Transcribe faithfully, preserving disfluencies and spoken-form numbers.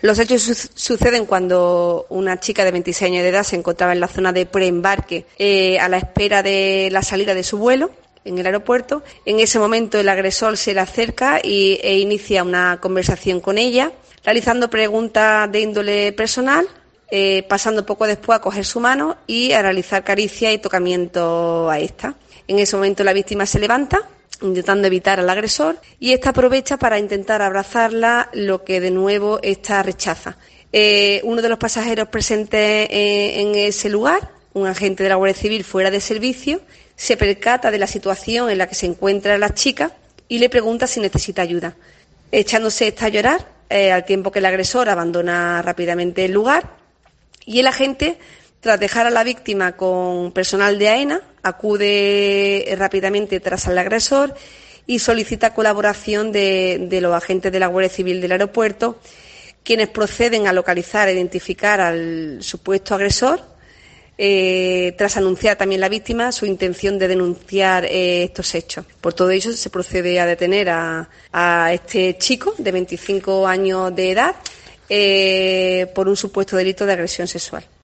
Los hechos su- suceden cuando una chica de veintiséis años de edad se encontraba en la zona de preembarque eh, a la espera de la salida de su vuelo en el aeropuerto. En ese momento el agresor se le acerca y, e inicia una conversación con ella, realizando preguntas de índole personal, eh, pasando poco después a coger su mano y a realizar caricias y tocamientos a esta. En ese momento la víctima se levanta, intentando evitar al agresor, y ésta aprovecha para intentar abrazarla, lo que de nuevo ésta rechaza. Eh, uno de los pasajeros presentes eh, en ese lugar, un agente de la Guardia Civil fuera de servicio, se percata de la situación en la que se encuentra la chica y le pregunta si necesita ayuda. Echándose esta a llorar, eh, al tiempo que el agresor abandona rápidamente el lugar, y el agente, tras dejar a la víctima con personal de AENA, acude rápidamente tras el agresor y solicita colaboración de, de los agentes de la Guardia Civil del aeropuerto, quienes proceden a localizar e identificar al supuesto agresor, eh, tras anunciar también la víctima su intención de denunciar eh, estos hechos. Por todo ello se procede a detener a, a este chico de veinticinco años de edad eh, por un supuesto delito de agresión sexual.